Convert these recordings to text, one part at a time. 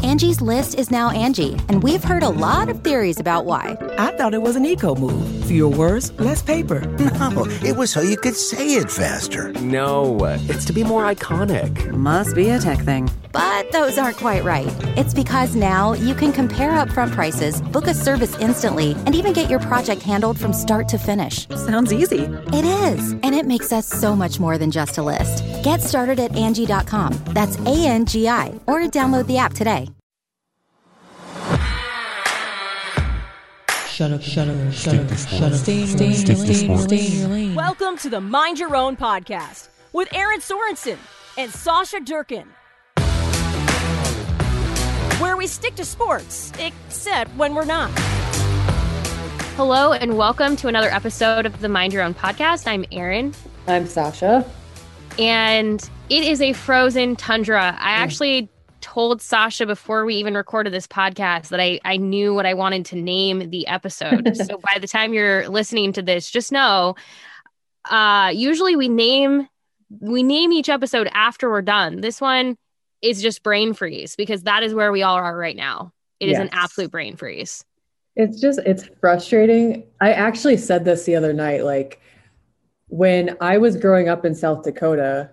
Angie's List is now Angie, and we've heard a lot of theories about why. I thought it was an eco move. Fewer words, less paper. No, it was so you could say it faster. No, it's to be more iconic. Must be a tech thing. But those aren't quite right. It's because now you can compare upfront prices, book a service instantly, and even get your project handled from start to finish. Sounds easy. It is, and it makes us so much more than just a list. Get started at Angie.com. That's ANGI, or download the app today. Shut up. Stay in your lane. Welcome to the Mind Your Own podcast with Aaron Sorensen and Sasha Durkin, where we stick to sports, except when we're not. Hello and welcome to another episode of the Mind Your Own podcast. I'm Aaron. I'm Sasha. And it is a frozen tundra. I actually told Sasha before we even recorded this podcast that I knew what I wanted to name the episode. So by the time you're listening to this, just know, usually we name each episode after we're done. This one is just brain freeze because that is where we all are right now. It is an absolute brain freeze. It's frustrating. I actually said this the other night, like when I was growing up in South Dakota,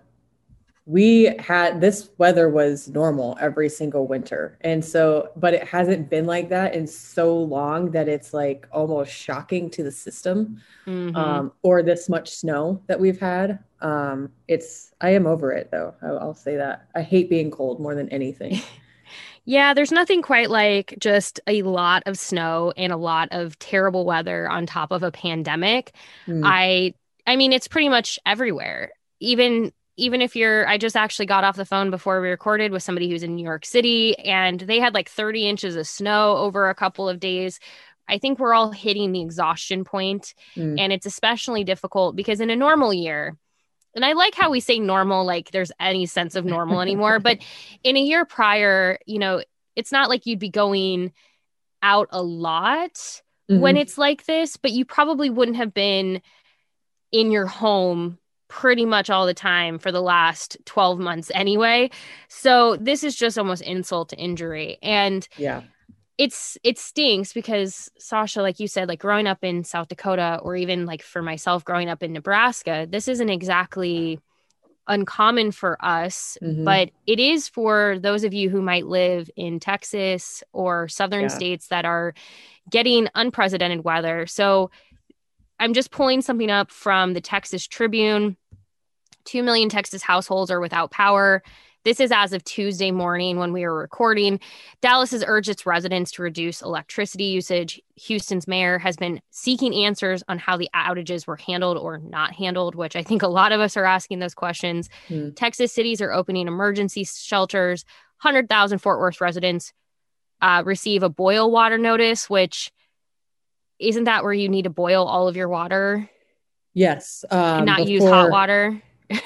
this weather was normal every single winter. And so, but it hasn't been like that in so long that it's like almost shocking to the system, or this much snow that we've had. I am over it though. I'll say that. I hate being cold more than anything. Yeah, there's nothing quite like just a lot of snow and a lot of terrible weather on top of a pandemic. I mean, it's pretty much everywhere. Even if I just actually got off the phone before we recorded with somebody who's in New York City, and they had like 30 inches of snow over a couple of days. I think we're all hitting the exhaustion point, and it's especially difficult because in a normal year, and I like how we say normal, like there's any sense of normal anymore, but in a year prior, it's not like you'd be going out a lot when it's like this, but you probably wouldn't have been in your home pretty much all the time for the last 12 months anyway. So this is just almost insult to injury. And it stinks because Sasha, like you said, like growing up in South Dakota, or even like for myself growing up in Nebraska, this isn't exactly uncommon for us, but it is for those of you who might live in Texas or southern states that are getting unprecedented weather. So I'm just pulling something up from the Texas Tribune. 2 million Texas households are without power. This is as of Tuesday morning when we were recording. Dallas has urged its residents to reduce electricity usage. Houston's mayor has been seeking answers on how the outages were handled or not handled, which I think a lot of us are asking those questions. Texas cities are opening emergency shelters. 100,000 Fort Worth residents receive a boil water notice, which isn't that where you need to boil all of your water? Yes. And not use hot water?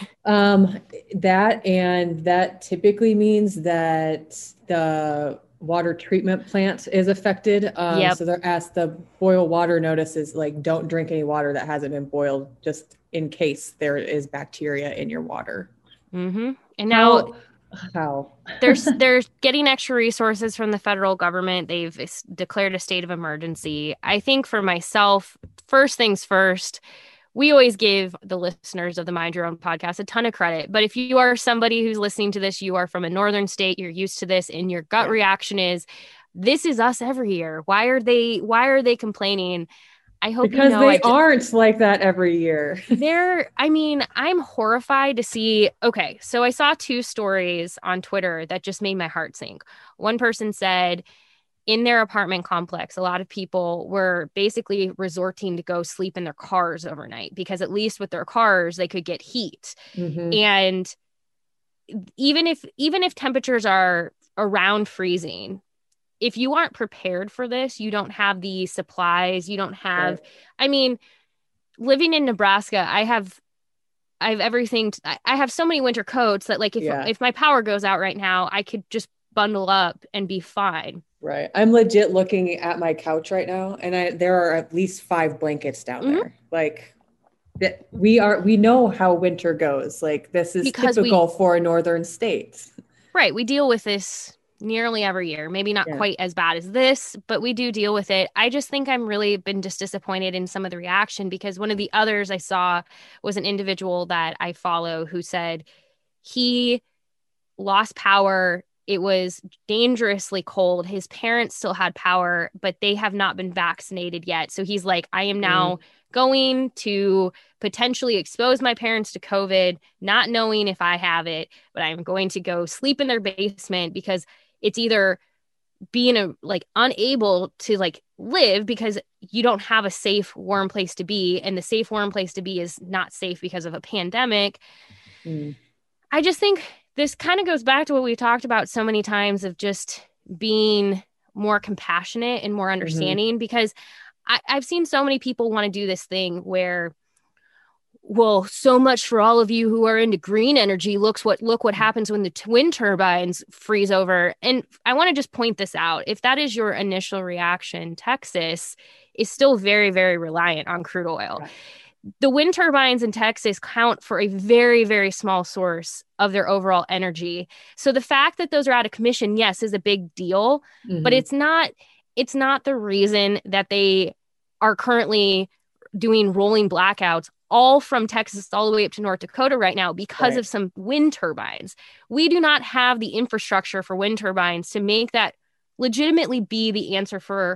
That typically means that the water treatment plant is affected. So they're asked, the boil water notice is like, don't drink any water that hasn't been boiled, just in case there is bacteria in your water. And now how they're getting extra resources from the federal government. They've declared a state of emergency. I think for myself, first things first, we always give the listeners of the Mind Your Own podcast a ton of credit. But if you are somebody who's listening to this, you are from a northern state, you're used to this, and your gut reaction is, this is us every year. Why are they complaining? I hope because they aren't like that every year. I'm horrified to see. Okay, so I saw 2 stories on Twitter that just made my heart sink. One person said, in their apartment complex, a lot of people were basically resorting to go sleep in their cars overnight because at least with their cars, they could get heat. And even if temperatures are around freezing, if you aren't prepared for this, you don't have the supplies, you don't have, living in Nebraska, I have everything. I have so many winter coats that like, if my power goes out right now, I could just bundle up and be fine. Right. I'm legit looking at my couch right now, and there are at least 5 blankets down there. Like we know how winter goes. Like this is typical for a northern state. Right. We deal with this nearly every year. Maybe not quite as bad as this, but we do deal with it. I just think I'm really been just disappointed in some of the reaction, because one of the others I saw was an individual that I follow who said he lost power. It was dangerously cold. His parents still had power, but they have not been vaccinated yet. So he's like, I am now going to potentially expose my parents to COVID, not knowing if I have it, but I'm going to go sleep in their basement, because it's either being unable to live because you don't have a safe, warm place to be. And the safe, warm place to be is not safe because of a pandemic. I just think this kind of goes back to what we talked about so many times of just being more compassionate and more understanding, because I've seen so many people want to do this thing where, well, so much for all of you who are into green energy. Look what happens when the wind turbines freeze over. And I want to just point this out. If that is your initial reaction, Texas is still very, very reliant on crude oil. Right. The wind turbines in Texas count for a very, very small source of their overall energy. So the fact that those are out of commission, yes, is a big deal, but it's not the reason that they are currently doing rolling blackouts all from Texas all the way up to North Dakota right now because of some wind turbines. We do not have the infrastructure for wind turbines to make that legitimately be the answer for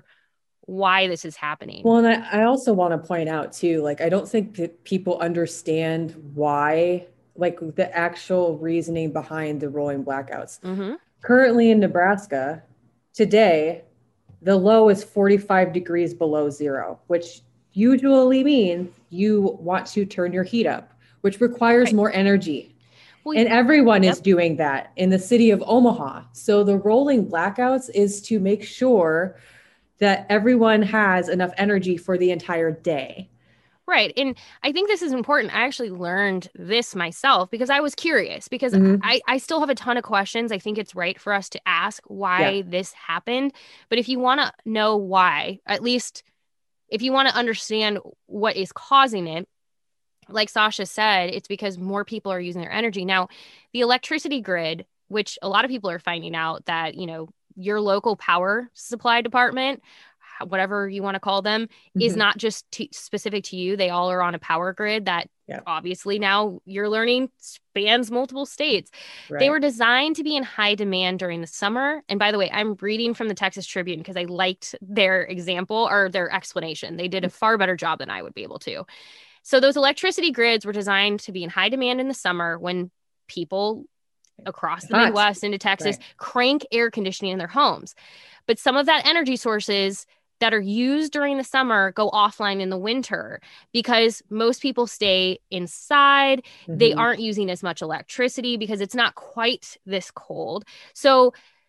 why this is happening. Well, and I also want to point out too, I don't think that people understand why, the actual reasoning behind the rolling blackouts. Currently in Nebraska today, the low is 45 degrees below zero, which usually means you want to turn your heat up, which requires more energy. And everyone is doing that in the city of Omaha. So the rolling blackouts is to make sure that everyone has enough energy for the entire day. Right. And I think this is important. I actually learned this myself because I was curious, because I still have a ton of questions. I think it's right for us to ask why this happened. But if you want to know why, at least if you want to understand what is causing it, like Sasha said, it's because more people are using their energy. Now, the electricity grid, which a lot of people are finding out that, your local power supply department, whatever you want to call them, is not just specific to you. They all are on a power grid that obviously now you're learning spans multiple states. Right. They were designed to be in high demand during the summer. And by the way, I'm reading from the Texas Tribune because I liked their example or their explanation. They did a far better job than I would be able to. So those electricity grids were designed to be in high demand in the summer when people across the Midwest into Texas crank air conditioning in their homes. But some of that energy sources that are used during the summer go offline in the winter because most people stay inside. They aren't using as much electricity because it's not quite this cold. So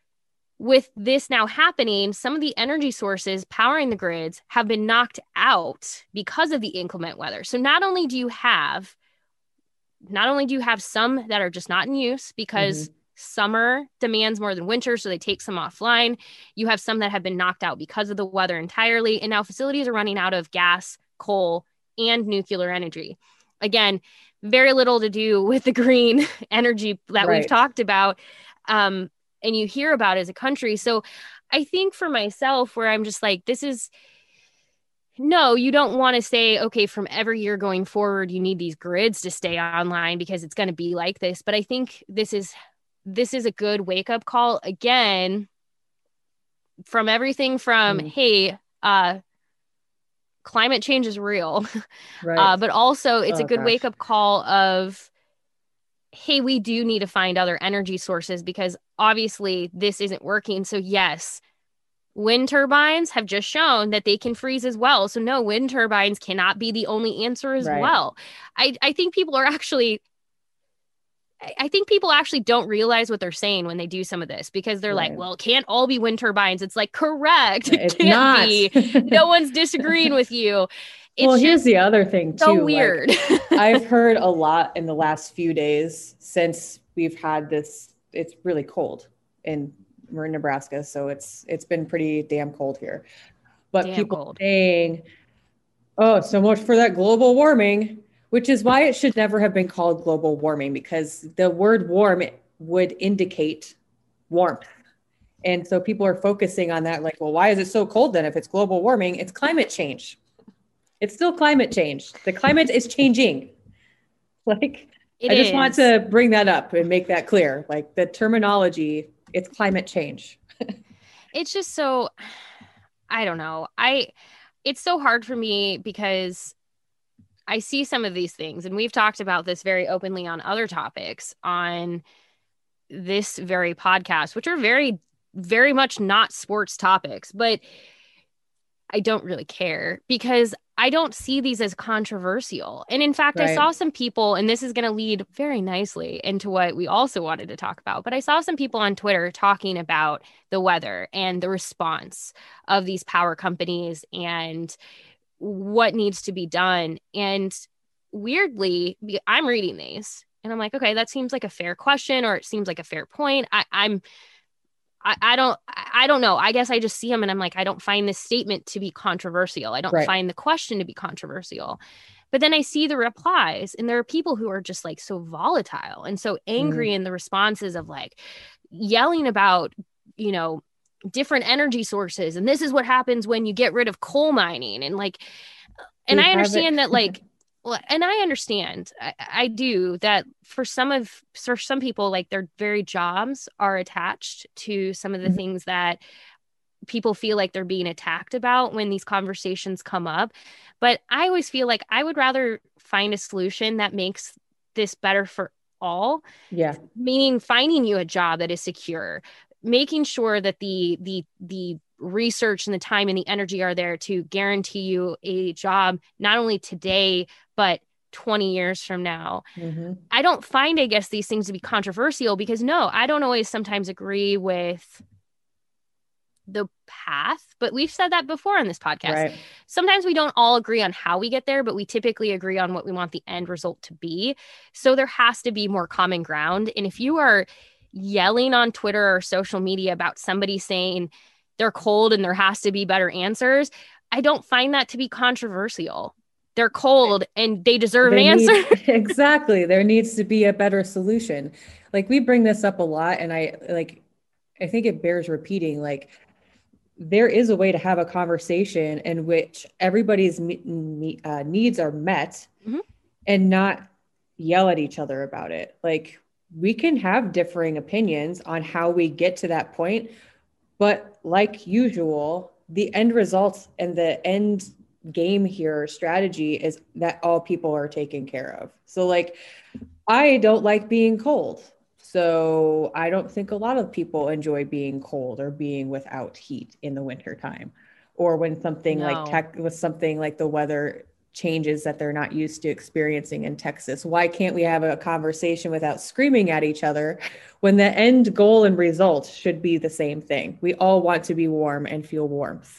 with this now happening, some of the energy sources powering the grids have been knocked out because of the inclement weather. So not only do you have some that are just not in use because summer demands more than winter, so they take some offline. You have some that have been knocked out because of the weather entirely. And now facilities are running out of gas, coal, and nuclear energy. Again, very little to do with the green energy that we've talked about and you hear about as a country. So I think for myself, where I'm just like, no, you don't want to say, okay, from every year going forward, you need these grids to stay online because it's going to be like this. But I think this is a good wake up call again from everything from, hey, climate change is real, but also it's a good wake up call of, hey, we do need to find other energy sources because obviously this isn't working. So yes, wind turbines have just shown that they can freeze as well. So no, wind turbines cannot be the only answer as well. I think people actually don't realize what they're saying when they do some of this because they're like, well, it can't all be wind turbines. It's like, correct. It can't be. No one's disagreeing with you. It's here's the other thing too. So weird. I've heard a lot in the last few days since we've had this. It's really cold and we're in Nebraska, so it's been pretty damn cold here. But people saying, oh, so much for that global warming, which is why it should never have been called global warming, because the word warm would indicate warmth. And so people are focusing on that, like, well, why is it so cold then if it's global warming? It's climate change. It's still climate change. The climate is changing. Like, I just want to bring that up and make that clear. Like the terminology, it's climate change. It's just so, I don't know. It's so hard for me because I see some of these things, and we've talked about this very openly on other topics on this very podcast, which are very, very much not sports topics, but I don't really care because I don't see these as controversial. And in fact, I saw some people, and this is going to lead very nicely into what we also wanted to talk about, but I saw some people on Twitter talking about the weather and the response of these power companies and what needs to be done. And weirdly, I'm reading these and I'm like, okay, that seems like a fair question, or it seems like a fair point. I don't know. I guess I just see them and I'm like, I don't find this statement to be controversial. I don't find the question to be controversial. But then I see the replies, and there are people who are just like so volatile and so angry in the responses of like yelling about, you know, different energy sources. And this is what happens when you get rid of coal mining. And like, and I understand that like, and I understand, I do, that for some people, like their very jobs are attached to some of the things that people feel like they're being attacked about when these conversations come up. But I always feel like I would rather find a solution that makes this better for all. Yeah. Meaning finding you a job that is secure, making sure that the research and the time and the energy are there to guarantee you a job, not only today, but 20 years from now. I don't find, I guess, these things to be controversial because no, I don't always sometimes agree with the path, but we've said that before on this podcast. Sometimes we don't all agree on how we get there, but we typically agree on what we want the end result to be. So there has to be more common ground. And if you are yelling on Twitter or social media about somebody saying they're cold and there has to be better answers, I don't find that to be controversial. They're cold and they deserve an answer. Exactly. There needs to be a better solution. Like we bring this up a lot, and I think it bears repeating. Like there is a way to have a conversation in which everybody's needs are met and not yell at each other about it. Like we can have differing opinions on how we get to that point, but like usual, the end result and the end game here, strategy, is that all people are taken care of. So like, I don't like being cold. So I don't think a lot of people enjoy being cold or being without heat in the winter time, or when something like the weather changes that they're not used to experiencing in Texas. Why can't we have a conversation without screaming at each other when the end goal and result should be the same thing? We all want to be warm and feel warmth,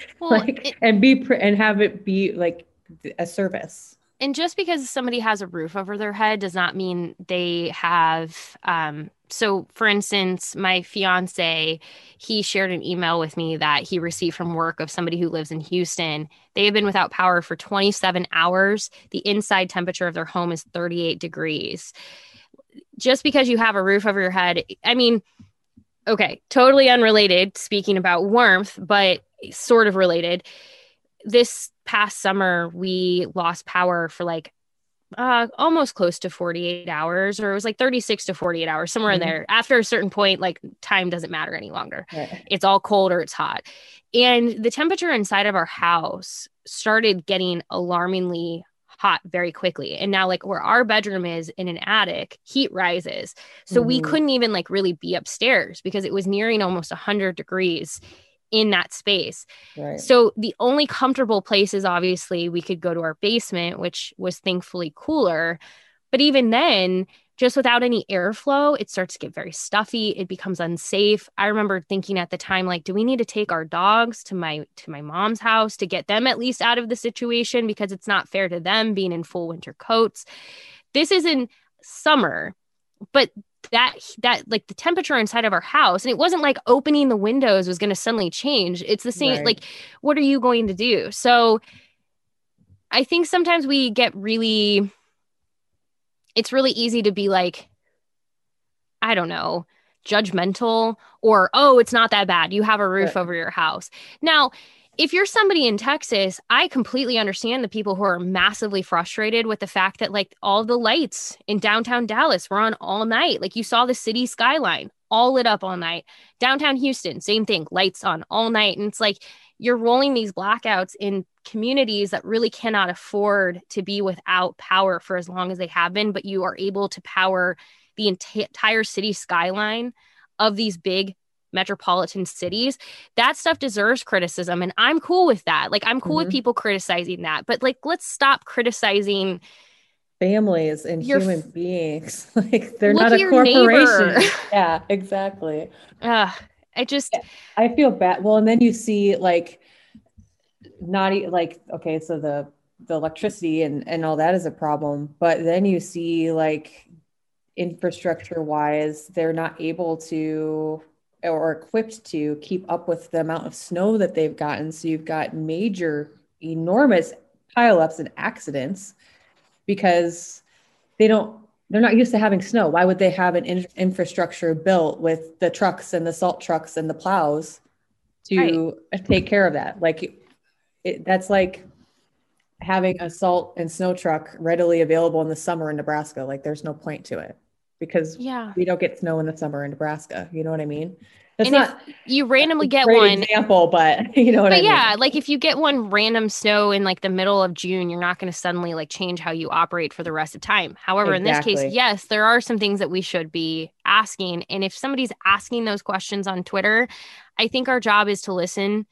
and have it be like a service. And just because somebody has a roof over their head does not mean they have, so for instance, my fiance, he shared an email with me that he received from work of somebody who lives in Houston. They have been without power for 27 hours. The inside temperature of their home is 38 degrees. Just because you have a roof over your head, I mean, okay, totally unrelated, speaking about warmth, but sort of related. This past summer, we lost power for like almost close to 48 hours, or it was like 36 to 48 hours, somewhere in there. After a certain point, like time doesn't matter any longer. It's all cold or it's hot. And the temperature inside of our house started getting alarmingly hot very quickly. And now like where our bedroom is in an attic, heat rises. So we couldn't even like really be upstairs because it was nearing almost 100 degrees in that space. So the only comfortable places, obviously, we could go to our basement, which was thankfully cooler. But even then, just without any airflow, it starts to get very stuffy. It becomes unsafe. I remember thinking at the time, like, do we need to take our dogs to my mom's house to get them at least out of the situation? Because it's not fair to them being in full winter coats. This is in summer, but that like the temperature inside of our house, and it wasn't like opening the windows was going to suddenly change. It's the same. Like, what are you going to do? So I think sometimes we get it's really easy to be like, I don't know, judgmental or, oh, it's not that bad. You have a roof over your house. Now, if you're somebody in Texas, I completely understand the people who are massively frustrated with the fact that like all the lights in downtown Dallas were on all night. Like you saw the city skyline all lit up all night. Downtown Houston, same thing, lights on all night. And it's like you're rolling these blackouts in communities that really cannot afford to be without power for as long as they have been, but you are able to power the entire city skyline of these big metropolitan cities. That stuff deserves criticism, and I'm cool with that. Like I'm cool with people criticizing that, but like let's stop criticizing families and human beings. Like they're not a corporation. Yeah, exactly. I feel bad. Well, and then you see like okay, so the electricity and all that is a problem, but then you see like infrastructure wise, they're not able to or equipped to keep up with the amount of snow that they've gotten. So you've got enormous pileups and accidents because they're not used to having snow. Why would they have an infrastructure built with the trucks and the salt trucks and the plows to take care of that? Like that's like having a salt and snow truck readily available in the summer in Nebraska. Like there's no point to it because we don't get snow in the summer in Nebraska. You know what I mean? That's and not if you randomly get one example, but you know what I mean? Yeah, like if you get one random snow in like the middle of June, you're not going to suddenly like change how you operate for the rest of time. However, in this case, yes, there are some things that we should be asking. And if somebody's asking those questions on Twitter, I think our job is to listen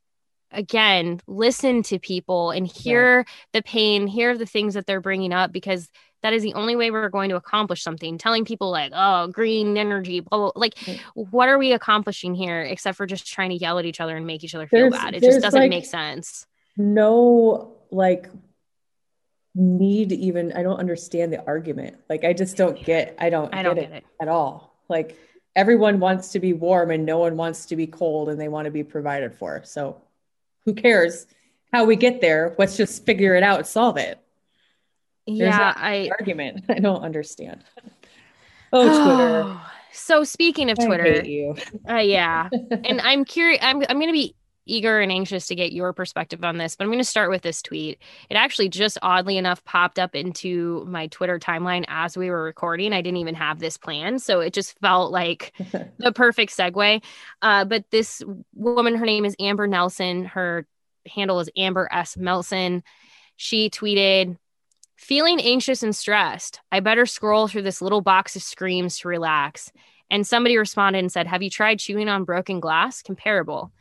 to people and hear the pain, hear the things that they're bringing up, because that is the only way we're going to accomplish something. Telling people like, oh, green energy, blah, blah, like, what are we accomplishing here except for just trying to yell at each other and make each other feel bad? It just doesn't make sense. No, like need even, I don't understand the argument. Like, I just don't get, I don't get it at all. Like everyone wants to be warm and no one wants to be cold and they want to be provided for. So who cares how we get there? Let's just figure it out, solve it. Argument. I don't understand. Twitter. So speaking of Twitter, I hate you. And I'm curious. I'm going to be eager and anxious to get your perspective on this, but I'm going to start with this tweet. It actually just oddly enough popped up into my Twitter timeline as we were recording. I didn't even have this planned, so it just felt like the perfect segue. But this woman, her name is Amber Nelson. Her handle is Amber S. Melson. She tweeted, "Feeling anxious and stressed. I better scroll through this little box of screams to relax." And somebody responded and said, "Have you tried chewing on broken glass? Comparable."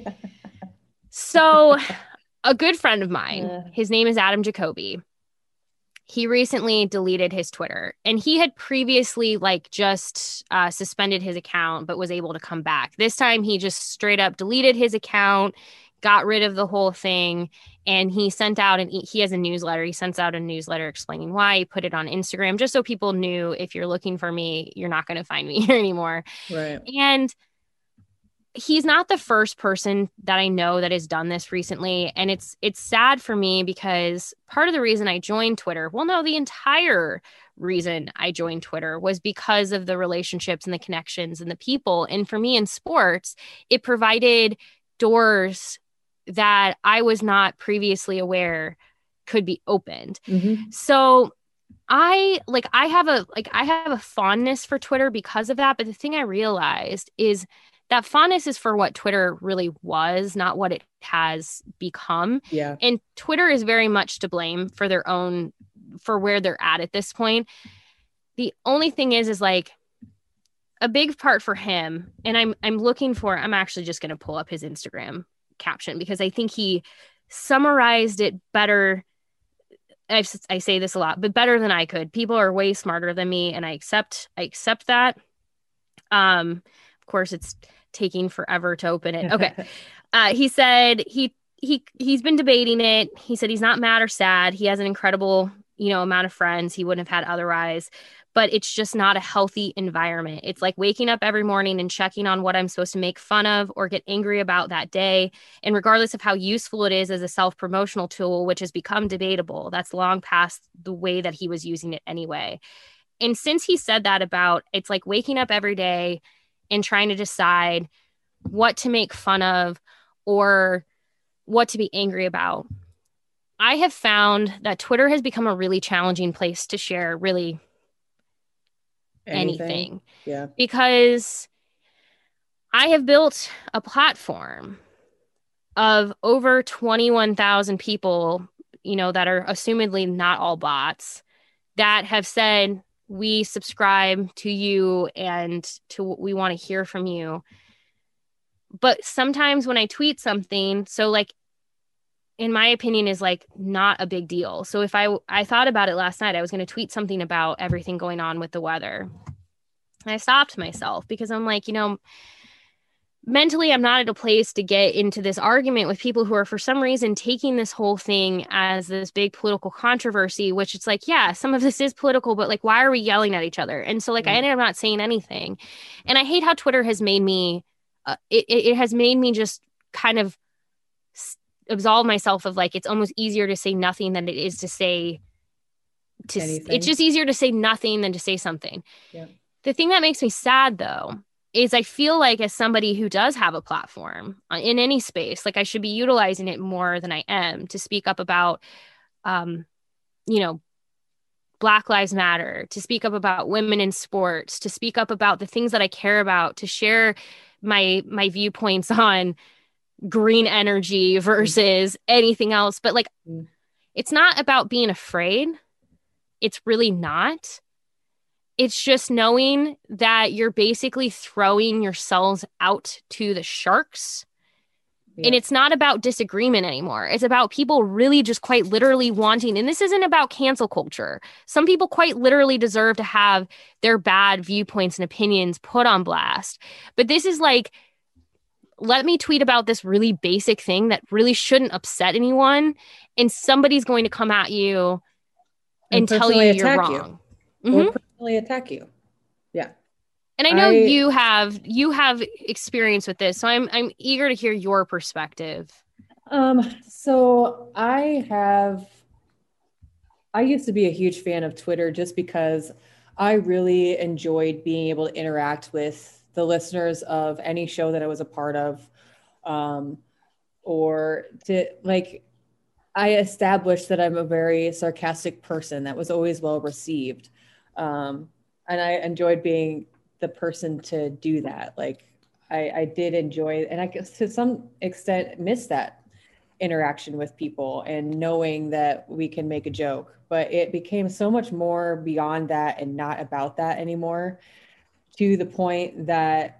So a good friend of mine, his name is Adam Jacoby. He recently deleted his Twitter, and he had previously just suspended his account, but was able to come back. This time he just straight up deleted his account, got rid of the whole thing. And he sent out he has a newsletter. He sends out a newsletter explaining why. He put it on Instagram just so people knew, if you're looking for me, you're not going to find me here anymore. Right. And he's not the first person that I know that has done this recently. And it's sad for me because part of the reason I joined Twitter, the entire reason I joined Twitter was because of the relationships and the connections and the people. And for me in sports, it provided doors that I was not previously aware could be opened. Mm-hmm. So I have a fondness for Twitter because of that. But the thing I realized is that fondness is for what Twitter really was, not what it has become. Yeah. And Twitter is very much to blame for for where they're at this point. The only thing is like a big part for him. And I'm actually just going to pull up his Instagram caption because I think he summarized it better. I say this a lot, but better than I could. People are way smarter than me, and I accept that. Of course, it's taking forever to open it. Okay. He said he's been debating it. He said he's not mad or sad. He has an incredible, amount of friends he wouldn't have had otherwise, but it's just not a healthy environment. It's like waking up every morning and checking on what I'm supposed to make fun of or get angry about that day. And regardless of how useful it is as a self-promotional tool, which has become debatable, that's long past the way that he was using it anyway. And since he said that it's like waking up every day and trying to decide what to make fun of or what to be angry about. I have found that Twitter has become a really challenging place to share really anything. Yeah. Because I have built a platform of over 21,000 people, you know, that are assumedly not all bots, that have said, we subscribe to you and to we want to hear from you. But sometimes when I tweet something, so like, in my opinion, is like not a big deal. So if I thought about it last night, I was going to tweet something about everything going on with the weather. And I stopped myself because I'm like, you know, mentally, I'm not at a place to get into this argument with people who are for some reason taking this whole thing as this big political controversy, which it's like, yeah, some of this is political, but like, why are we yelling at each other? And so like, I ended up not saying anything. And I hate how Twitter has made me, it has made me just kind of absolve myself of like, it's almost easier to say nothing than it is to say, it's just easier to say nothing than to say something. Yeah. The thing that makes me sad though, is I feel like as somebody who does have a platform in any space, like I should be utilizing it more than I am to speak up about, you know, Black Lives Matter, to speak up about women in sports, to speak up about the things that I care about, to share my viewpoints on green energy versus anything else. But like, it's not about being afraid. It's really not. It's just knowing that you're basically throwing yourselves out to the sharks. Yeah. And it's not about disagreement anymore. It's about people really just quite literally wanting, and this isn't about cancel culture. Some people quite literally deserve to have their bad viewpoints and opinions put on blast. But this is like, let me tweet about this really basic thing that really shouldn't upset anyone. And somebody's going to come at you and tell you you're wrong. Or personally attack you. Yeah. And I know you have experience with this, so I'm eager to hear your perspective. So I used to be a huge fan of Twitter just because I really enjoyed being able to interact with the listeners of any show that I was a part of, or to like, I established that I'm a very sarcastic person that was always well received. And I enjoyed being the person to do that. Like I did enjoy, and I guess to some extent miss that interaction with people and knowing that we can make a joke, but it became so much more beyond that and not about that anymore, to the point that,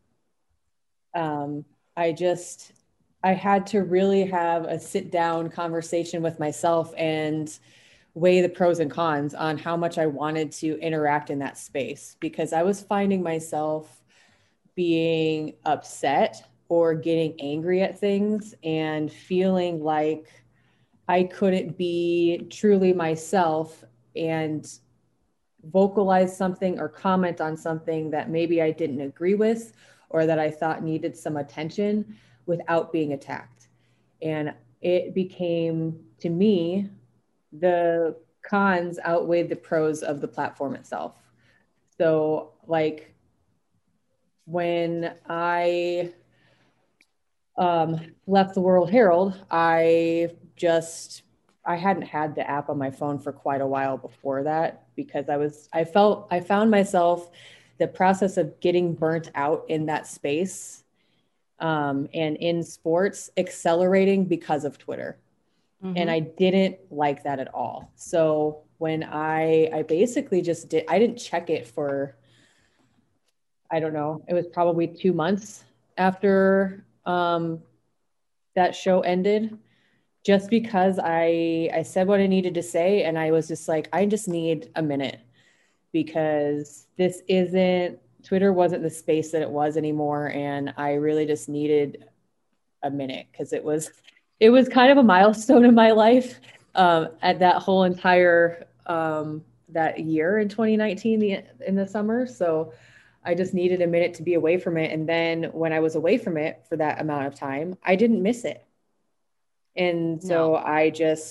I had to really have a sit down conversation with myself and weigh the pros and cons on how much I wanted to interact in that space, because I was finding myself being upset or getting angry at things and feeling like I couldn't be truly myself and vocalize something or comment on something that maybe I didn't agree with or that I thought needed some attention without being attacked. And it became, to me, the cons outweighed the pros of the platform itself. So like when I left the World Herald, I hadn't had the app on my phone for quite a while before that, because I found myself, the process of getting burnt out in that space and in sports accelerating because of Twitter. Mm-hmm. And I didn't like that at all. So when I basically I didn't check it for, I don't know, it was probably 2 months after that show ended, just because I said what I needed to say. And I was just like, I just need a minute, because Twitter wasn't the space that it was anymore. And I really just needed a minute, because it was kind of a milestone in my life at that whole entire, that year in 2019, in the summer. So I just needed a minute to be away from it. And then when I was away from it for that amount of time, I didn't miss it. And so I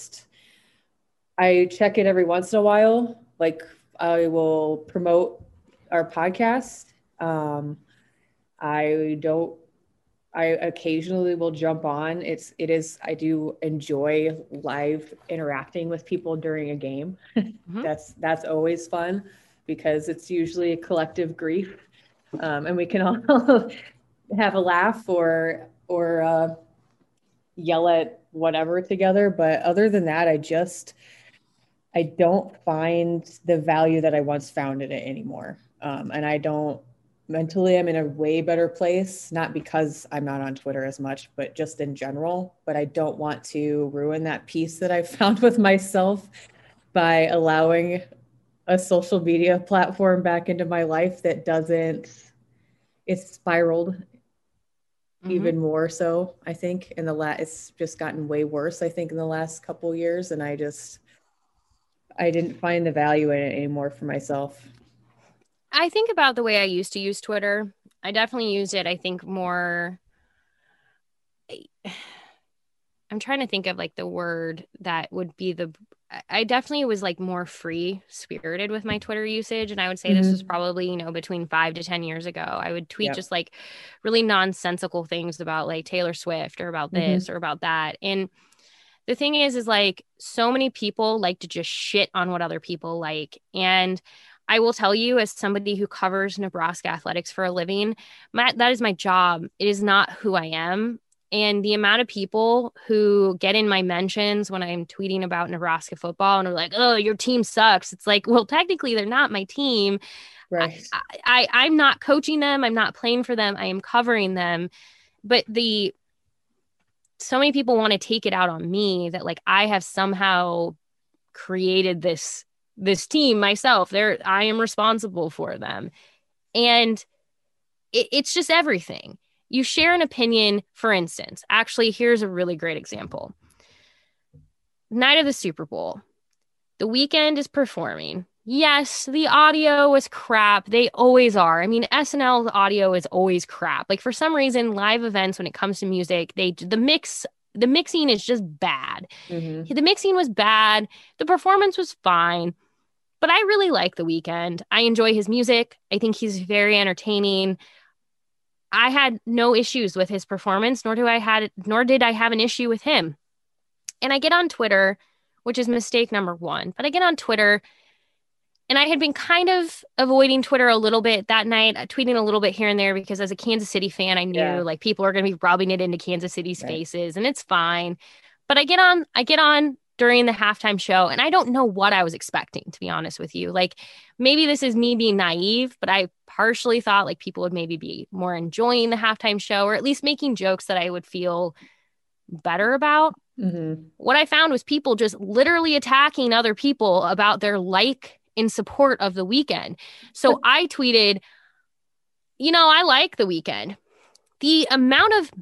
check it every once in a while. Like I will promote our podcast. I occasionally will jump on. I do enjoy live interacting with people during a game. Mm-hmm. That's always fun because it's usually a collective grief. And we can all have a laugh or yell at whatever together. But other than that, I don't find the value that I once found in it anymore. And I don't, mentally, I'm in a way better place, not because I'm not on Twitter as much, but just in general. But I don't want to ruin that peace that I found with myself by allowing a social media platform back into my life that it's spiraled even more so, I think. It's just gotten way worse, I think, in the last couple of years. And I didn't find the value in it anymore for myself. I think about the way I used to use Twitter. I definitely used it, I think, more. I'm trying to think of like the word that would be I definitely was like more free spirited with my Twitter usage. And I would say this was probably, between 5 to 10 years ago. I would tweet just like really nonsensical things about like Taylor Swift or about this or about that. And the thing is like so many people like to just shit on what other people like. And I will tell you, as somebody who covers Nebraska athletics for a living, that is my job. It is not who I am. And the amount of people who get in my mentions when I'm tweeting about Nebraska football and are like, oh, your team sucks. It's like, well, technically they're not my team. Right. I'm not coaching them. I'm not playing for them. I am covering them. But so many people want to take it out on me that like I have somehow created this team myself. I am responsible for them. And it's just everything. You share an opinion, for instance. Actually, here's a really great example. Night of the Super Bowl. The Weeknd is performing. Yes, the audio was crap. They always are. I mean, SNL's audio is always crap. Like for some reason, live events, when it comes to music, the mixing is just bad. Mm-hmm. The mixing was bad. The performance was fine. But I really like The Weeknd. I enjoy his music. I think he's very entertaining. I had no issues with his performance, nor did I have an issue with him. And I get on Twitter, which is mistake number one. But I get on Twitter, and I had been kind of avoiding Twitter a little bit that night, tweeting a little bit here and there, because as a Kansas City fan, I knew like people are going to be rubbing it into Kansas City's faces, and it's fine. But I get on during the halftime show, and I don't know what I was expecting, to be honest with you. Like maybe this is me being naive, but I partially thought like people would maybe be more enjoying the halftime show, or at least making jokes that I would feel better about. Mm-hmm. What I found was people just literally attacking other people about their in support of The Weeknd. So I tweeted, I like The Weeknd. The amount of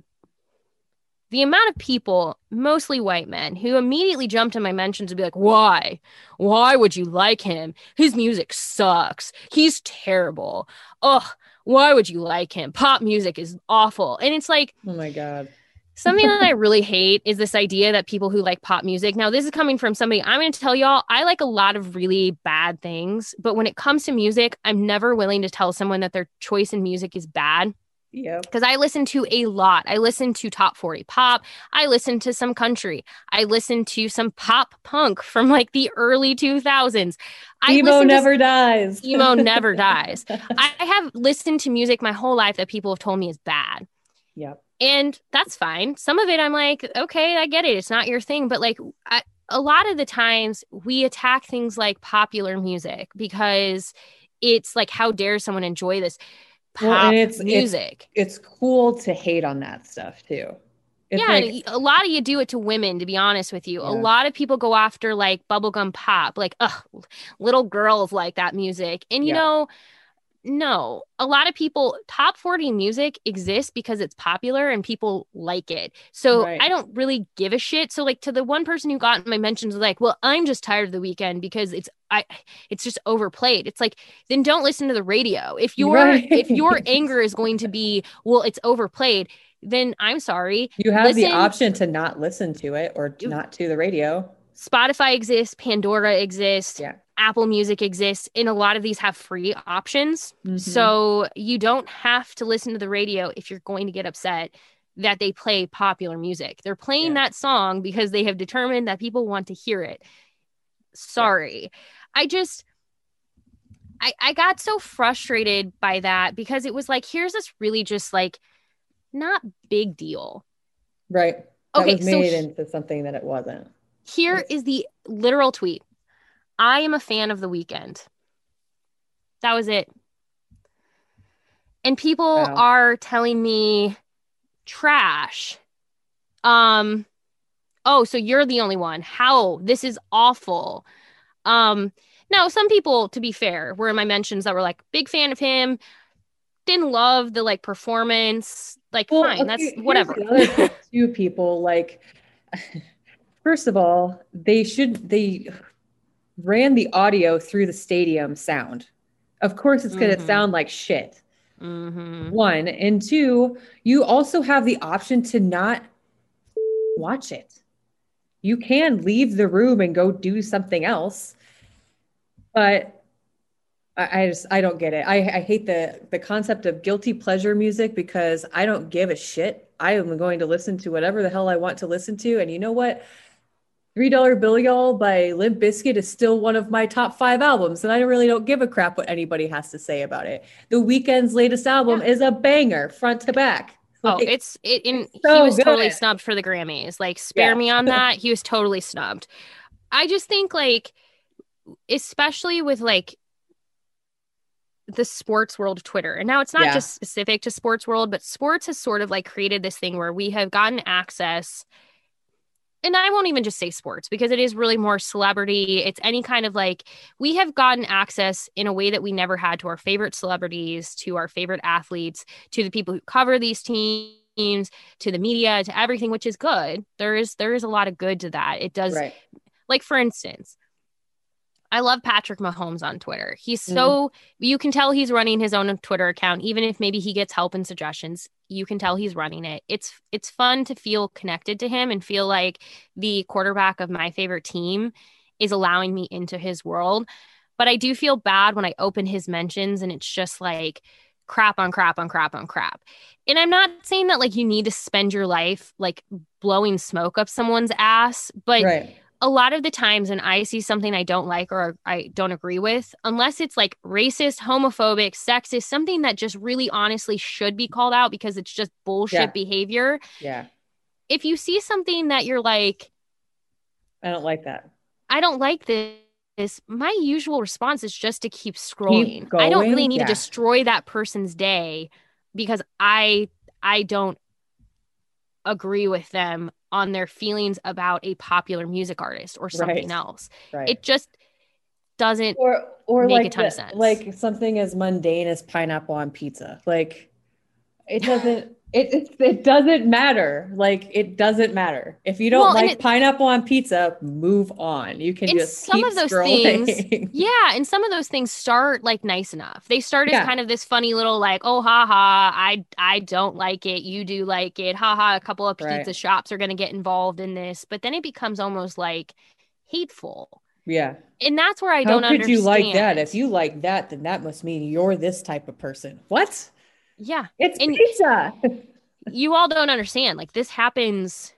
people, mostly white men, who immediately jumped in my mentions and be like, why? Why would you like him? His music sucks. He's terrible. Ugh, why would you like him? Pop music is awful. And it's like, oh my God. Something that I really hate is this idea that people who like pop music, now this is coming from somebody, I'm going to tell y'all, I like a lot of really bad things, but when it comes to music, I'm never willing to tell someone that their choice in music is bad. Yeah. Because I listen to a lot. I listen to top 40 pop. I listen to some country. I listen to some pop punk from like the early 2000s. Emo never dies. Emo never dies. I have listened to music my whole life that people have told me is bad. Yep. And that's fine. Some of it I'm like, okay, I get it. It's not your thing. But like a lot of the times we attack things like popular music because it's like, how dare someone enjoy this pop music? It's cool to hate on that stuff too. It's and a lot of you do it to women, to be honest with you. Yeah. A lot of people go after like bubblegum pop, like, little girls like that music. And you know, no, a lot of people, top 40 music exists because it's popular and people like it. So I don't really give a shit. So like to the one person who got in my mentions was like, well, I'm just tired of The Weeknd because it's just overplayed. It's like, then don't listen to the radio. If your anger is going to be, well, it's overplayed, then I'm sorry. You have the option to not listen to it or not to the radio. Spotify exists. Pandora exists. Yeah. Apple Music exists, and a lot of these have free options. Mm-hmm. So you don't have to listen to the radio if you're going to get upset that they play popular music. They're playing that song because they have determined that people want to hear it. Sorry. I got so frustrated by that because it was like, here's this really just like not big deal. Right. That Okay, was made into something that it wasn't. Here is the literal tweet. I am a fan of The Weeknd. That was it. And people are telling me trash. Oh, so you're the only one. How? This is awful. Now, some people, to be fair, were in my mentions that were like, big fan of him, didn't love the like performance. Like, fine, that's whatever. The other thing too, people like, first of all, they ran the audio through the stadium sound. Of course, it's going to sound like shit. One. And two, you also have the option to not watch it. You can leave the room and go do something else. But I don't get it. I hate the concept of guilty pleasure music because I don't give a shit. I am going to listen to whatever the hell I want to listen to. And you know what? $3 Bill Y'all by Limp Bizkit is still one of my top 5 albums. And I really don't give a crap what anybody has to say about it. The Weeknd's latest album is a banger front to back. Like, he so was good. totally snubbed for the Grammys. Like, spare me on that. He was totally snubbed. I just think like, especially with like the sports world of Twitter. And now it's not just specific to sports world, but sports has sort of like created this thing where we have gotten access. And I won't even just say sports because it is really more celebrity. It's any kind of like, we have gotten access in a way that we never had to our favorite celebrities, to our favorite athletes, to the people who cover these teams, to the media, to everything, which is good. There is a lot of good to that. It does. Right. Like, for instance, I love Patrick Mahomes on Twitter. He's you can tell he's running his own Twitter account, even if maybe he gets help and suggestions. You can tell he's running it. It's fun to feel connected to him and feel like the quarterback of my favorite team is allowing me into his world. But I do feel bad when I open his mentions and it's just like crap on crap on crap on crap. And I'm not saying that like you need to spend your life like blowing smoke up someone's ass, but a lot of the times when I see something I don't like or I don't agree with, unless it's like racist, homophobic, sexist, something that just really honestly should be called out because it's just bullshit behavior. Yeah. If you see something that you're like, I don't like that. I don't like this. My usual response is just to keep scrolling. I don't really need to destroy that person's day because I don't agree with them on their feelings about a popular music artist or something else. Right. It just doesn't or make like a ton of sense. Like something as mundane as pineapple on pizza. Like it doesn't it doesn't matter. Like it doesn't matter. If you don't like pineapple on pizza, move on. You can just keep scrolling. And some of those things start like nice enough. They start as kind of this funny little like, oh haha, I don't like it. You do like it. Haha, a couple of pizza shops are gonna get involved in this. But then it becomes almost like hateful. Yeah. And that's where I don't understand. How could you like that? If you like that, then that must mean you're this type of person. What? Yeah. It's pizza. You all don't understand. Like this happens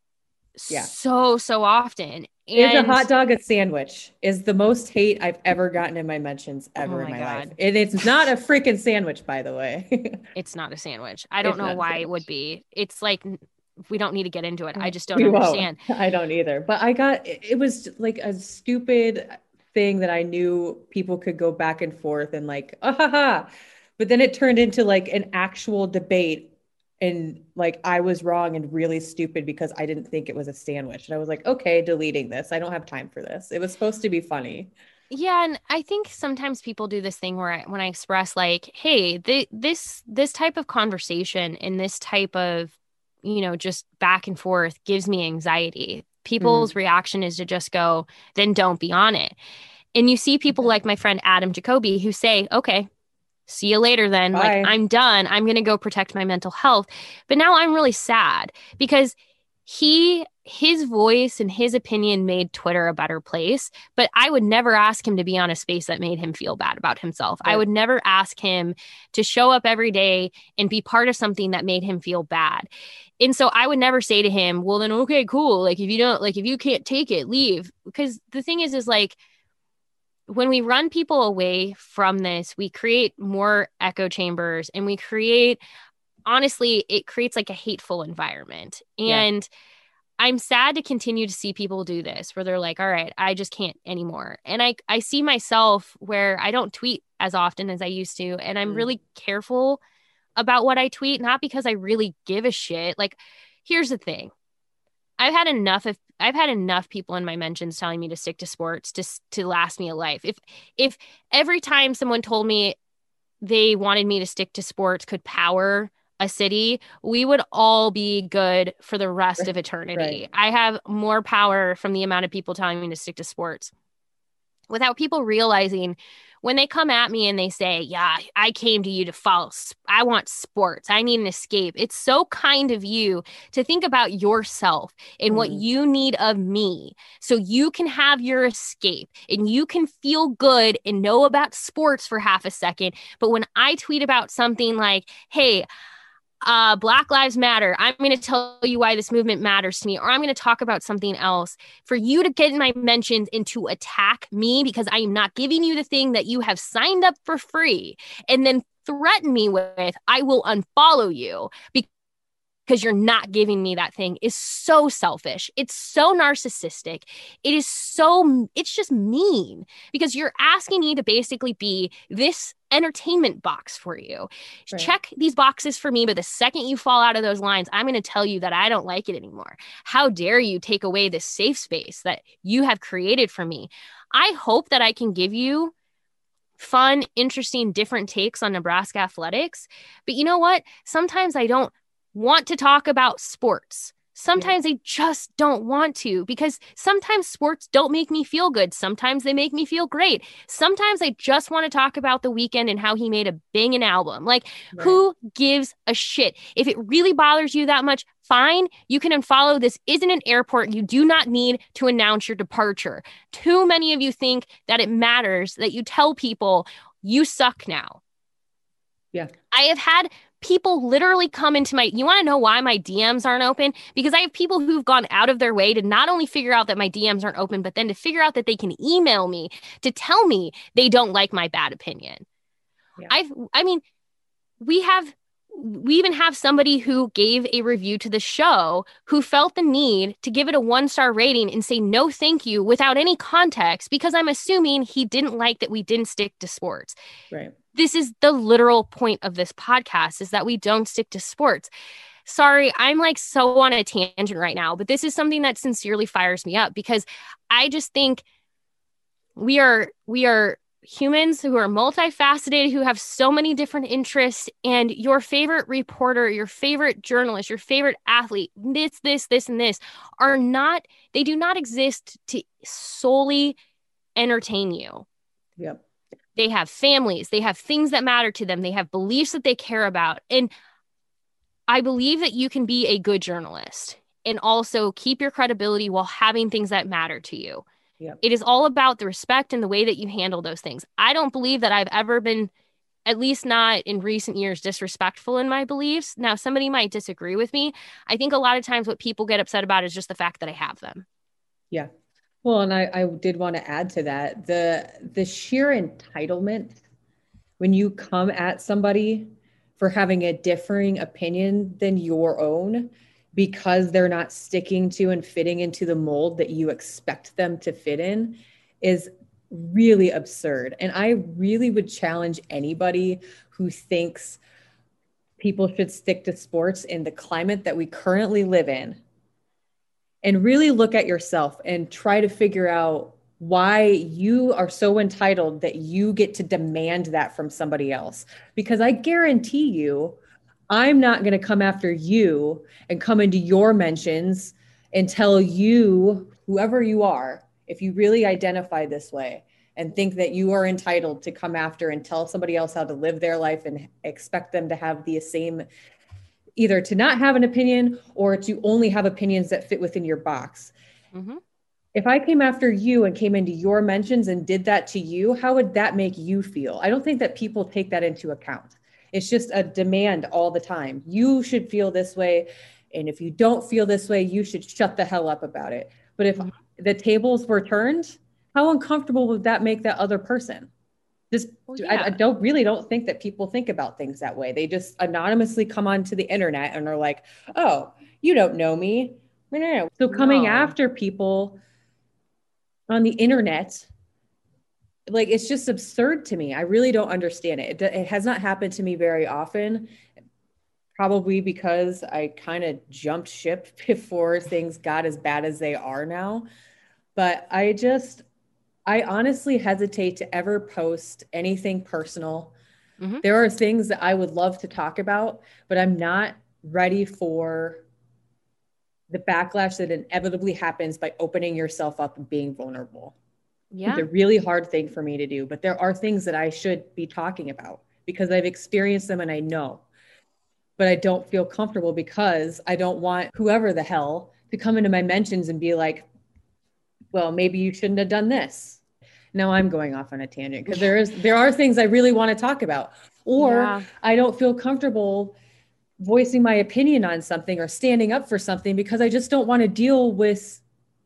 so often. And is a hot dog a sandwich is the most hate I've ever gotten in my mentions ever in my life. And it's not a freaking sandwich, by the way. It's not a sandwich. I don't know why it would be. It's like, we don't need to get into it. I just don't understand. I don't either. But it was like a stupid thing that I knew people could go back and forth and like, but then it turned into like an actual debate. And like, I was wrong and really stupid because I didn't think it was a sandwich. And I was like, okay, deleting this. I don't have time for this. It was supposed to be funny. Yeah. And I think sometimes people do this thing where when I express like, hey, this type of conversation and this type of, just back and forth gives me anxiety. People's reaction is to just go, then don't be on it. And you see people like my friend Adam Jacoby who say, okay, see you later then. Bye. Like, I'm done. I'm going to go protect my mental health. But now I'm really sad because he his voice and his opinion made Twitter a better place, but I would never ask him to be on a space that made him feel bad about himself. Right. I would never ask him to show up every day and be part of something that made him feel bad. And so I would never say to him, well, then, okay, cool. Like, if you can't take it, leave. Because the thing is like, when we run people away from this, we create more echo chambers, and honestly, it creates like a hateful environment. And I'm sad to continue to see people do this where they're like, all right, I just can't anymore. And I see myself where I don't tweet as often as I used to. And I'm really careful about what I tweet, not because I really give a shit. Like, here's the thing. I've had enough people in my mentions telling me to stick to sports to last me a life. If every time someone told me they wanted me to stick to sports could power a city, we would all be good for the rest of eternity. Right. I have more power from the amount of people telling me to stick to sports without people realizing when they come at me and they say, yeah, I came to you to follow. I want sports. I need an escape. It's so kind of you to think about yourself and what you need of me so you can have your escape and you can feel good and know about sports for half a second. But when I tweet about something like, hey, Black Lives Matter, I'm going to tell you why this movement matters to me, or I'm going to talk about something else, for you to get in my mentions and to attack me because I am not giving you the thing that you have signed up for free, and then threaten me with, I will unfollow you because you're not giving me that thing, is so selfish. It's so narcissistic. It's just mean, because you're asking me to basically be this entertainment box for you. Right. Check these boxes for me, but the second you fall out of those lines, I'm going to tell you that I don't like it anymore. How dare you take away this safe space that you have created for me? I hope that I can give you fun, interesting, different takes on Nebraska athletics. But you know what? Sometimes I don't want to talk about sports. Sometimes I just don't want to, because sometimes sports don't make me feel good. Sometimes they make me feel great. Sometimes I just want to talk about The Weeknd and how he made a banging album. Like, who gives a shit? If it really bothers you that much, fine. You can unfollow. This isn't an airport. You do not need to announce your departure. Too many of you think that it matters that you tell people you suck now. Yeah. I have had people literally come into you want to know why my DMs aren't open? Because I have people who've gone out of their way to not only figure out that my DMs aren't open, but then to figure out that they can email me to tell me they don't like my bad opinion. Yeah. We even have somebody who gave a review to the show who felt the need to give it a 1-star rating and say no thank you without any context, because I'm assuming he didn't like that we didn't stick to sports. Right. This is the literal point of this podcast, is that we don't stick to sports. Sorry, I'm like so on a tangent right now, but this is something that sincerely fires me up, because I just think we are humans who are multifaceted, who have so many different interests, and your favorite reporter, your favorite journalist, your favorite athlete, this, and this they do not exist to solely entertain you. Yep. They have families, they have things that matter to them, they have beliefs that they care about. And I believe that you can be a good journalist and also keep your credibility while having things that matter to you. Yep. It is all about the respect and the way that you handle those things. I don't believe that I've ever been, at least not in recent years, disrespectful in my beliefs. Now, somebody might disagree with me. I think a lot of times what people get upset about is just the fact that I have them. Yeah. Well, and I did want to add to that, the sheer entitlement when you come at somebody for having a differing opinion than your own, because they're not sticking to and fitting into the mold that you expect them to fit in, is really absurd. And I really would challenge anybody who thinks people should stick to sports in the climate that we currently live in, and really look at yourself and try to figure out why you are so entitled that you get to demand that from somebody else. Because I guarantee you, I'm not going to come after you and come into your mentions and tell you, whoever you are, if you really identify this way and think that you are entitled to come after and tell somebody else how to live their life and expect them to have the same either to not have an opinion or to only have opinions that fit within your box. Mm-hmm. If I came after you and came into your mentions and did that to you, how would that make you feel? I don't think that people take that into account. It's just a demand all the time. You should feel this way. And if you don't feel this way, you should shut the hell up about it. But if the tables were turned, how uncomfortable would that make that other person? I don't think that people think about things that way. They just anonymously come onto the internet and are like, oh, you don't know me. No. So coming after people on the internet, like, it's just absurd to me. I really don't understand it. It has not happened to me very often, probably because I kind of jumped ship before things got as bad as they are now. But I honestly hesitate to ever post anything personal. Mm-hmm. There are things that I would love to talk about, but I'm not ready for the backlash that inevitably happens by opening yourself up and being vulnerable. Yeah. It's a really hard thing for me to do, but there are things that I should be talking about because I've experienced them and I know, but I don't feel comfortable because I don't want whoever the hell to come into my mentions and be like, well, maybe you shouldn't have done this. Now I'm going off on a tangent because there are things I really want to talk about, or I don't feel comfortable voicing my opinion on something or standing up for something because I just don't want to deal with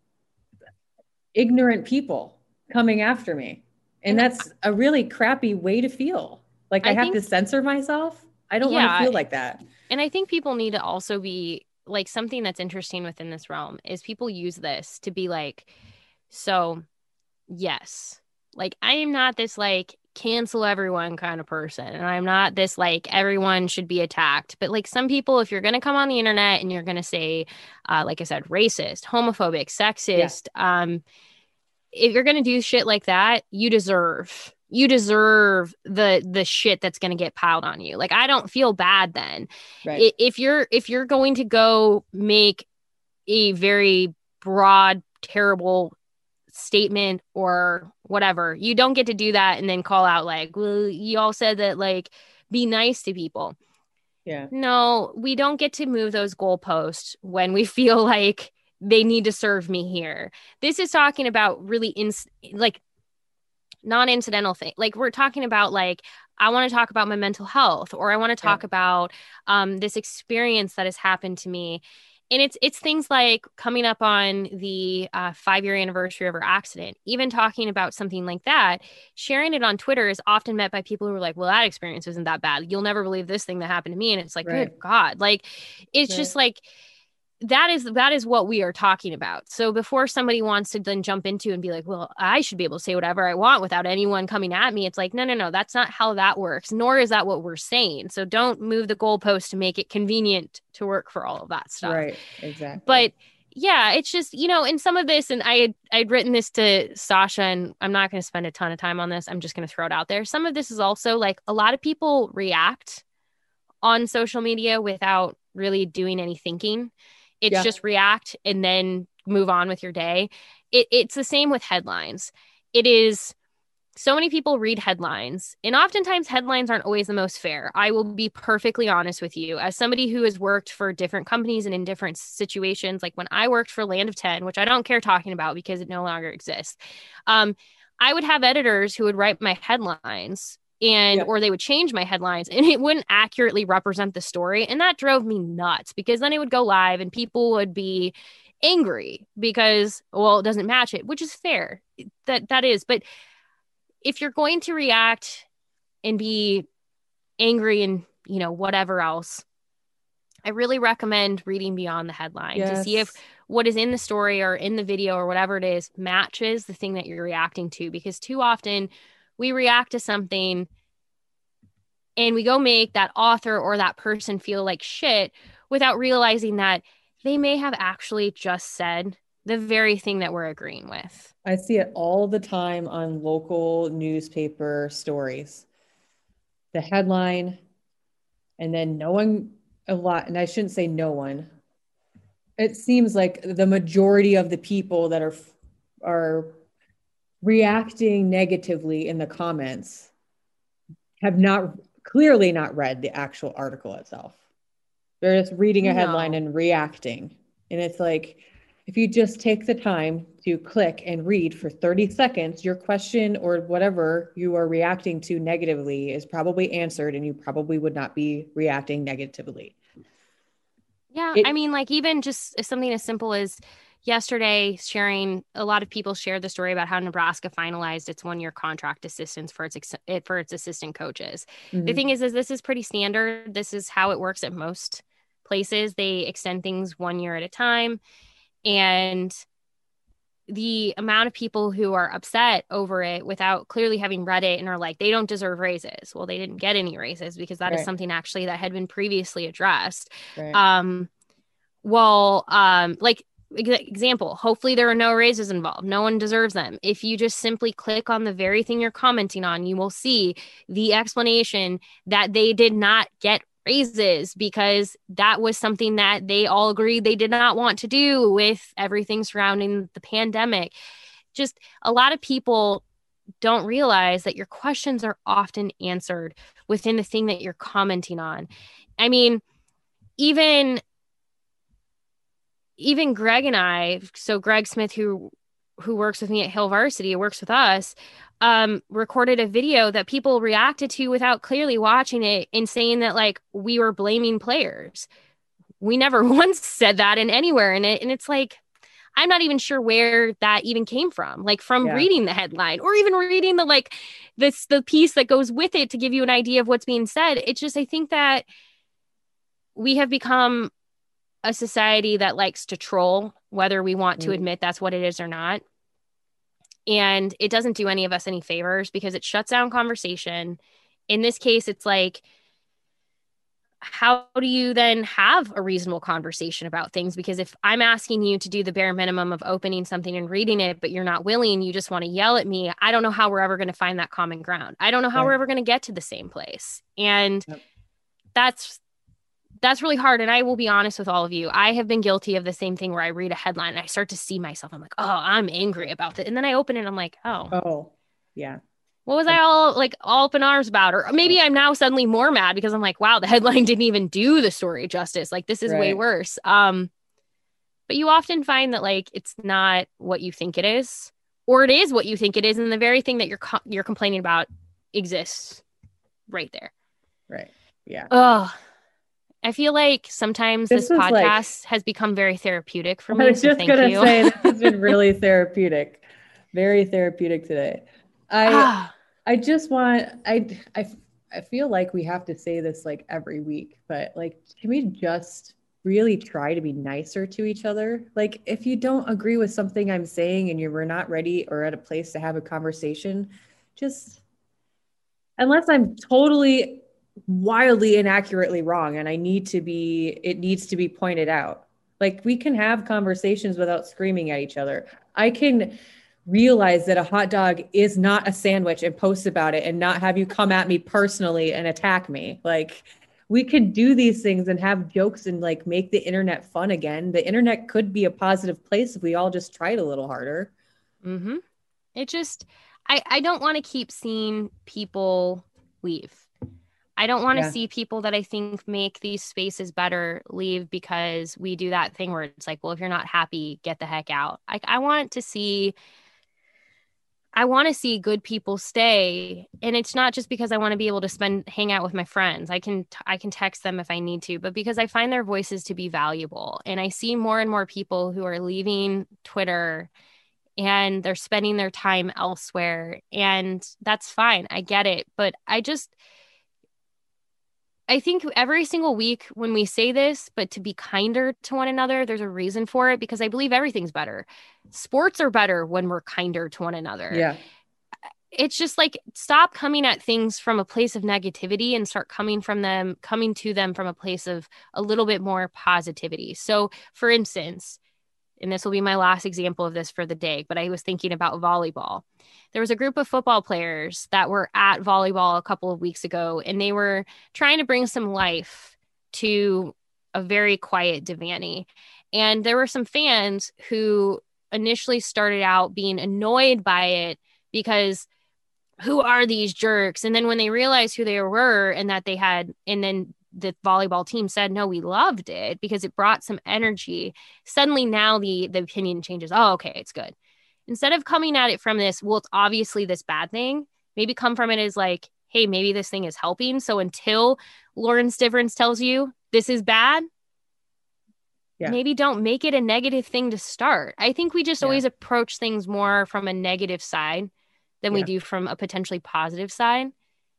ignorant people coming after me. And that's a really crappy way to feel. Like I have to censor myself. I don't want to feel like that. And I think people need to also be like, something that's interesting within this realm is people use this to be like, so yes, like I am not this like cancel everyone kind of person. And I'm not this like everyone should be attacked. But like some people, if you're going to come on the internet and you're going to say, like I said, racist, homophobic, sexist, if you're going to do shit like that, you deserve the shit that's going to get piled on you. Like, I don't feel bad then. Right. If you're going to go make a very broad, terrible statement or whatever, you don't get to do that and then call out like, well, you all said that, like, be nice to people. Yeah. No, we don't get to move those goalposts when we feel like they need to serve me here. This is talking about really non-incidental thing. Like, we're talking about like, I want to talk about my mental health, or I want to talk about this experience that has happened to me. And it's things like coming up on the 5-year anniversary of her accident, even talking about something like that, sharing it on Twitter is often met by people who are like, well, that experience isn't that bad. You'll never believe this thing that happened to me. And it's like, good God, like, it's just like, that is what we are talking about. So before somebody wants to then jump into and be like, well, I should be able to say whatever I want without anyone coming at me. It's like, no, that's not how that works. Nor is that what we're saying. So don't move the goalpost to make it convenient to work for all of that stuff. Right. Exactly. But yeah, it's just, in some of this, and I'd written this to Sasha, and I'm not going to spend a ton of time on this. I'm just going to throw it out there. Some of this is also like a lot of people react on social media without really doing any thinking. It's just react and then move on with your day. It's the same with headlines. It is, so many people read headlines, and oftentimes headlines aren't always the most fair. I will be perfectly honest with you. As somebody who has worked for different companies and in different situations, like when I worked for Land of 10, which I don't care talking about because it no longer exists, I would have editors who would write my headlines or they would change my headlines and it wouldn't accurately represent the story. And that drove me nuts because then it would go live and people would be angry because, well, it doesn't match it, which is fair. That is. But if you're going to react and be angry and, whatever else, I really recommend reading beyond the headline to see if what is in the story or in the video or whatever it is matches the thing that you're reacting to. Because too often we react to something and we go make that author or that person feel like shit without realizing that they may have actually just said the very thing that we're agreeing with. I see it all the time on local newspaper stories. The headline, and then knowing a lot, and I shouldn't say no one. It seems like the majority of the people that are reacting negatively in the comments have clearly not read the actual article itself. They're just reading a headline No. and reacting. And it's like, if you just take the time to click and read for 30 seconds, your question or whatever you are reacting to negatively is probably answered, and you probably would not be reacting negatively. Yeah. I mean, like even just something as simple as yesterday a lot of people shared the story about how Nebraska finalized its 1-year contract assistance for its assistant coaches. Mm-hmm. The thing is this is pretty standard. This is how it works at most places. They extend things 1 year at a time. And the amount of people who are upset over it without clearly having read it and are like, they don't deserve raises. Well, they didn't get any raises because that is something actually that had been previously addressed. Right. Like example, hopefully there are no raises involved. No one deserves them. If you just simply click on the very thing you're commenting on, you will see the explanation that they did not get raises because that was something that they all agreed they did not want to do with everything surrounding the pandemic. Just a lot of people don't realize that your questions are often answered within the thing that you're commenting on. I mean, even Greg and I, so Greg Smith, who works with me at Hill Varsity, works with us, recorded a video that people reacted to without clearly watching it and saying that like we were blaming players. We never once said that in anywhere in it. And it's like, I'm not even sure where that even came from, like from reading the headline or even reading the piece that goes with it to give you an idea of what's being said. It's just, I think that we have become a society that likes to troll, whether we want to admit that's what it is or not. And it doesn't do any of us any favors because it shuts down conversation. In this case, it's like, how do you then have a reasonable conversation about things? Because if I'm asking you to do the bare minimum of opening something and reading it, but you're not willing, you just want to yell at me, I don't know how we're ever going to find that common ground. I don't know how we're ever going to get to the same place. And that's really hard. And I will be honest with all of you. I have been guilty of the same thing where I read a headline and I start to see myself. I'm like, oh, I'm angry about it. And then I open it and I'm like, oh, yeah. What was I all up in arms about? Or maybe I'm now suddenly more mad because I'm like, wow, the headline didn't even do the story justice. Like, this is way worse. But you often find that like, it's not what you think it is, or it is what you think it is. And the very thing that you're complaining about exists right there. Right. Yeah. Oh, I feel like sometimes this podcast has become very therapeutic for me. I was just going to say, this has been really therapeutic, very therapeutic today. I just want, I feel like we have to say this like every week, but like, can we just really try to be nicer to each other? Like, if you don't agree with something I'm saying and we're not ready or at a place to have a conversation, just, unless I'm totally wildly inaccurately wrong and it needs to be pointed out. Like, we can have conversations without screaming at each other. I can realize that a hot dog is not a sandwich and post about it and not have you come at me personally and attack me. Like, we could do these things and have jokes and like make the internet fun again. The internet could be a positive place if we all just tried a little harder. Mm-hmm. It just, I don't want to keep seeing people leave. I don't want to see people that I think make these spaces better leave because we do that thing where it's like, well, if you're not happy, get the heck out. I want to see good people stay. And it's not just because I want to be able to hang out with my friends. I can text them if I need to, but because I find their voices to be valuable. And I see more and more people who are leaving Twitter and they're spending their time elsewhere. And that's fine. I get it. But I think every single week when we say this, but to be kinder to one another, there's a reason for it, because I believe everything's better. Sports are better when we're kinder to one another. Yeah. It's just like, stop coming at things from a place of negativity and start coming to them from a place of a little bit more positivity. So for instance, and this will be my last example of this for the day, but I was thinking about volleyball. There was a group of football players that were at volleyball a couple of weeks ago, and they were trying to bring some life to a very quiet Devaney. And there were some fans who initially started out being annoyed by it because who are these jerks? And then when they realized who they were and that they had, and then the volleyball team said, no, we loved it because it brought some energy. Suddenly now the opinion changes. Oh, okay, it's good. Instead of coming at it from this, well, it's obviously this bad thing, maybe come from it as like, hey, maybe this thing is helping. So until Lauren Stivrins tells you this is bad, maybe don't make it a negative thing to start. I think we just always approach things more from a negative side than we do from a potentially positive side.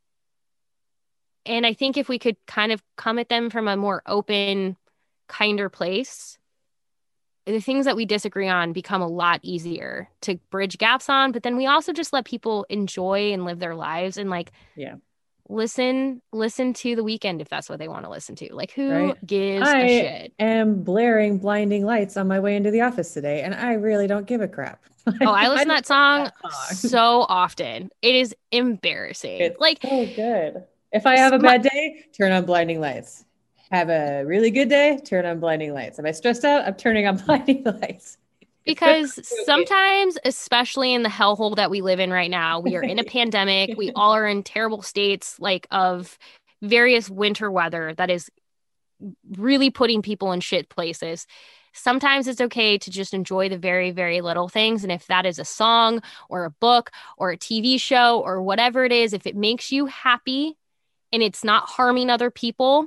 And I think if we could kind of come at them from a more open, kinder place, the things that we disagree on become a lot easier to bridge gaps on. But then we also just let people enjoy and live their lives and like, listen to The Weeknd if that's what they want to listen to. Like, who gives a shit? I am blaring Blinding Lights on my way into the office today, and I really don't give a crap. I listen to that song so often. It is embarrassing. It's like so good. If I have a bad day, turn on Blinding Lights. Have a really good day, turn on Blinding Lights. Am I stressed out? I'm turning on Blinding Lights. Because sometimes, especially in the hellhole that we live in right now, we are in a pandemic. We all are in terrible states like of various winter weather that is really putting people in shit places. Sometimes it's okay to just enjoy the very, very little things. And if that is a song or a book or a TV show or whatever it is, if it makes you happy and it's not harming other people,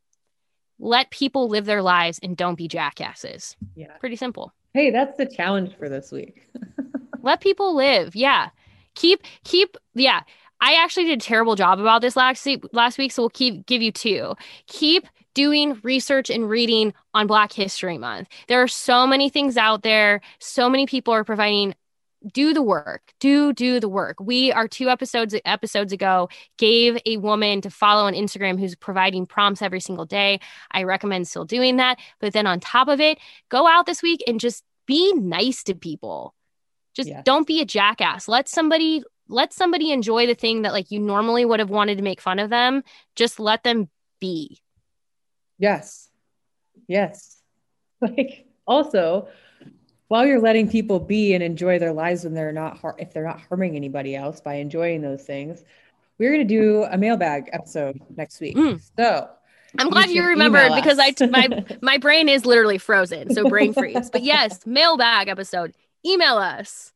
let people live their lives and don't be jackasses. Yeah. Pretty simple. Hey, that's the challenge for this week. Let people live. Yeah. Keep. Yeah. I actually did a terrible job about this last week. So we'll give you 2. Keep doing research and reading on Black History Month. There are so many things out there. So many people are providing. Do the work. Do the work. We are 2 episodes ago gave a woman to follow on Instagram who's providing prompts every single day. I recommend still doing that. But then on top of it, go out this week and just be nice to people. Just don't be a jackass. Let somebody enjoy the thing that like you normally would have wanted to make fun of them. Just let them be. Yes. Like also, while you're letting people be and enjoy their lives when if they're not harming anybody else by enjoying those things, we're going to do a mailbag episode next week. So I'm glad you remembered because my brain is literally frozen. So brain freeze. But yes, mailbag episode. Email us.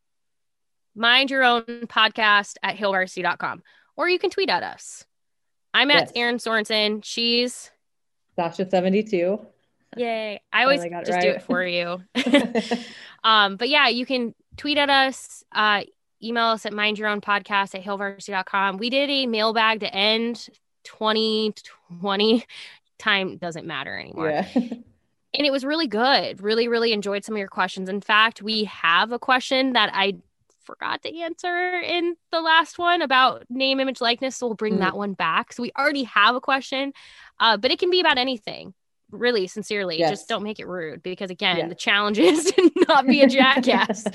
mindyourownpodcast@hillvarsity.com. Or you can tweet at us. I'm at Erin Sorensen. She's Sasha72. Yay. I always just do it for you. But yeah, you can tweet at us, email us at mindyourownpodcast@hillvarsity.com. We did a mailbag to end 2020. Time doesn't matter anymore. Yeah. And it was really good. Really, really enjoyed some of your questions. In fact, we have a question that I forgot to answer in the last one about name, image, likeness. So we'll bring that one back. So we already have a question, but it can be about anything. Really, sincerely, just don't make it rude because again, the challenge is to not be a jackass.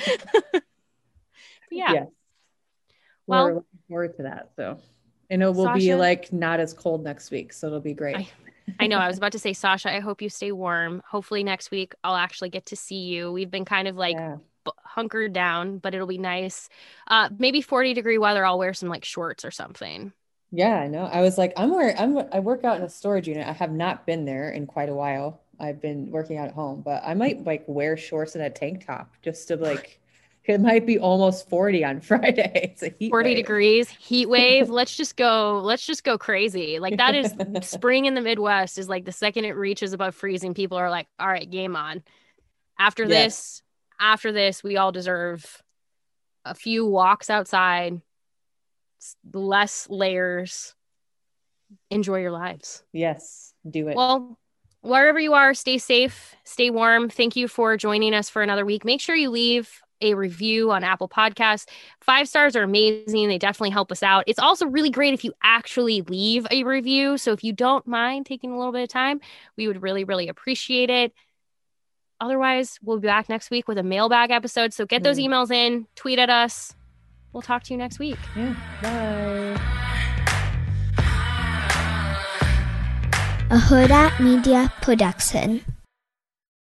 Well, we're looking forward to that. So, and it will be like not as cold next week, so it'll be great. I know. I was about to say, Sasha, I hope you stay warm. Hopefully next week I'll actually get to see you. We've been kind of like hunkered down, but it'll be nice. Maybe 40-degree weather. I'll wear some like shorts or something. Yeah, I know. I was like, I work out in a storage unit. I have not been there in quite a while. I've been working out at home, but I might like wear shorts and a tank top just to like, it might be almost 40 on Friday. It's a heat 40 wave. Degrees, heat wave. Let's just go crazy. Like that is spring in the Midwest is like the second it reaches above freezing, people are like, all right, game on. After this, we all deserve a few walks outside, less layers. Enjoy your lives. Yes, do it. Well, wherever you are, stay safe, stay warm. Thank you for joining us for another week. Make sure you leave a review on Apple Podcasts. 5 stars are amazing. They definitely help us out. It's also really great if you actually leave a review. So if you don't mind taking a little bit of time, we would really, really appreciate it. Otherwise, we'll be back next week with a mailbag episode. So get those emails in, tweet at us. We'll talk to you next week. Yeah. Bye. A Huda Media Production.